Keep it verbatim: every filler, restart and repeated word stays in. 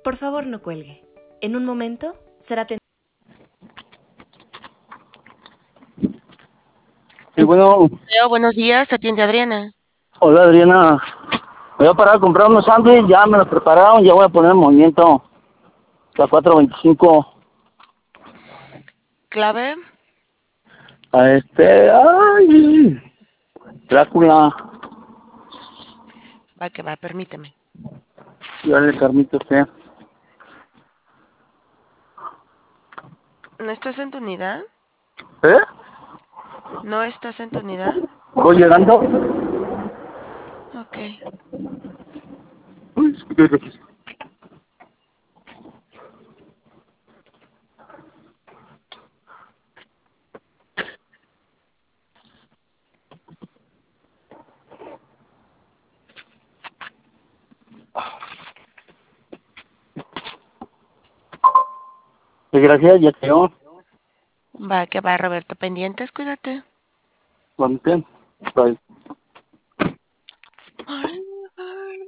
Por favor, no cuelgue. En un momento será atendido. Sí, bueno, Leo, buenos días, te atiende Adriana. hola Adriana. Voy a parar a comprar unos sándwiches, ya me los prepararon, ya voy a poner en movimiento la cuatro veinticinco ¿Clave? a este, ay, Drácula, Va que va, permíteme. dale carnita usted. ¿No estás en tu unidad? ¿Eh? ¿No estás en tu unidad? ¿Voy llegando? Ok. Uy, ¿qué es eso? Sí, gracias, ya quedó. Va que va, Roberto, pendientes, cuídate. Con usted. Bye.